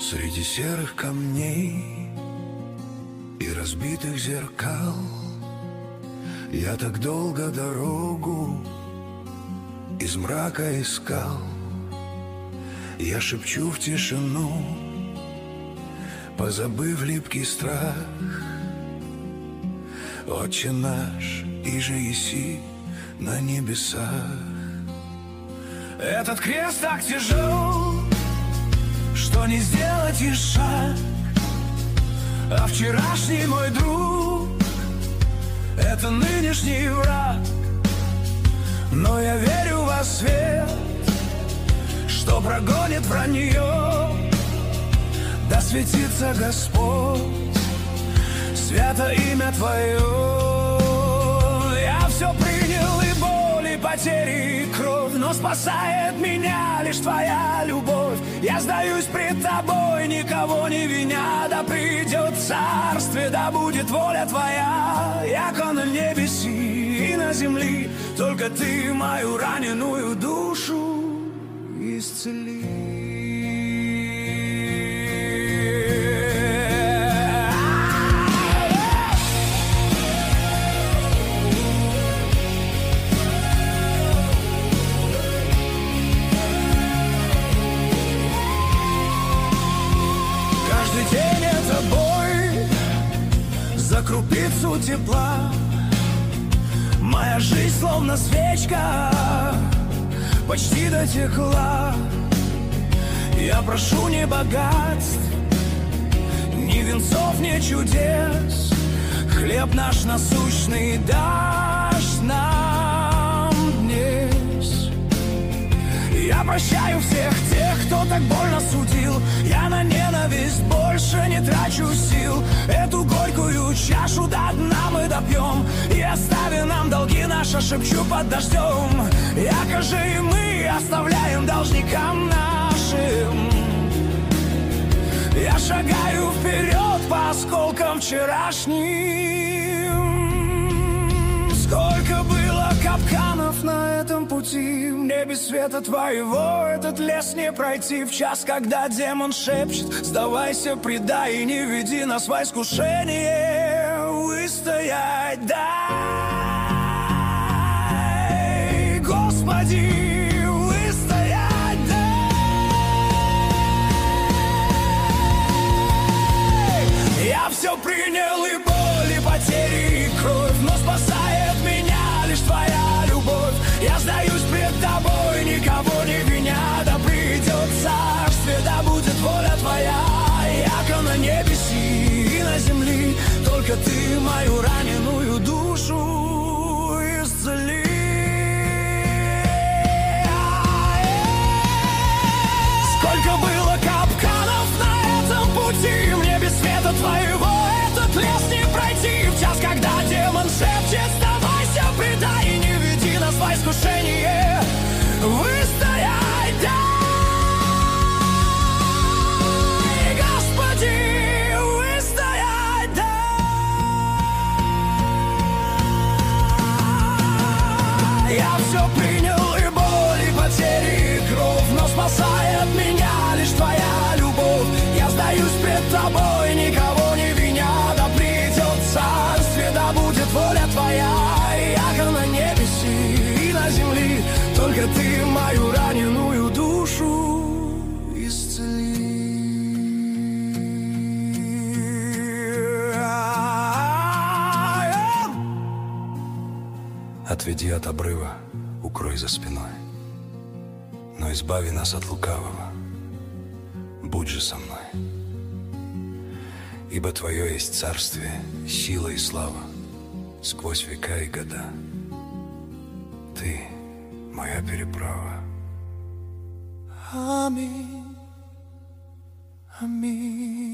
Среди серых камней и разбитых зеркал я так долго дорогу из мрака искал. Я шепчу в тишину, позабыв липкий страх: Отче наш, иже еси на небесах. Этот крест так тяжел, что не сделать и шаг, а вчерашний мой друг — это нынешний враг. Но я верю во свет, что прогонит вранье. Да светится Господь, свято имя Твое. Я все принял, и боль, и потери, и кровь, но спасает меня лишь Твоя любовь. Я сдаюсь пред Тобой, никого не виня. Да придет царствие, да будет воля Твоя. Яко на небеси и на земли, только Ты мою раненую душу исцели. За крупицу тепла моя жизнь словно свечка почти дотекла. Я прошу не богатств, ни венцов, ни чудес. Хлеб наш насущный дашь нам днесь. Я прощаю всех тех, кто так больно судил. Я на ненависть больше не трачу сил. Эту горькую чашу до дна мы допьем, и остави нам долги наши, шепчу под дождем. Яко же и мы оставляем должникам нашим. Я шагаю вперед по осколкам вчерашним. Сколько было капканов на этом пути, мне без света Твоего этот лес не пройти. В час, когда демон шепчет: сдавайся, предай, и не веди нас во искушение. Выстоять дай, Господи, выстоять дай. Я все принял, и боль, и потери, и кровь, но спасает меня лишь Твоя любовь. Я сдаюсь пред Тобой, никого не виня. Да придет царствие, да будет воля Твоя. Яко на небеси и на земли, только Ты мою раненую душу исцели. Сколько было капканов на этом пути, мне без света Твоего этот лес не пройти. В час, когда демон шепчет: сдавайся, предай, и не веди нас во искушение. Выстоять дай, Господи, выстоять дай. Я все принял, и боль, и потери, и кровь, но спасает меня лишь Твоя любовь. Я сдаюсь пред Тобой, никого не виня. Да придет царствие, да будет воля Твоя. Яко на небеси и на земли, только Ты мою раненую душу исцели. Отведи от обрыва, укрой за спиной, но избави нас от лукавого. Будь же со мной, ибо Твое есть царствие, сила и слава сквозь века и года. Ты моя переправа. Аминь. Аминь.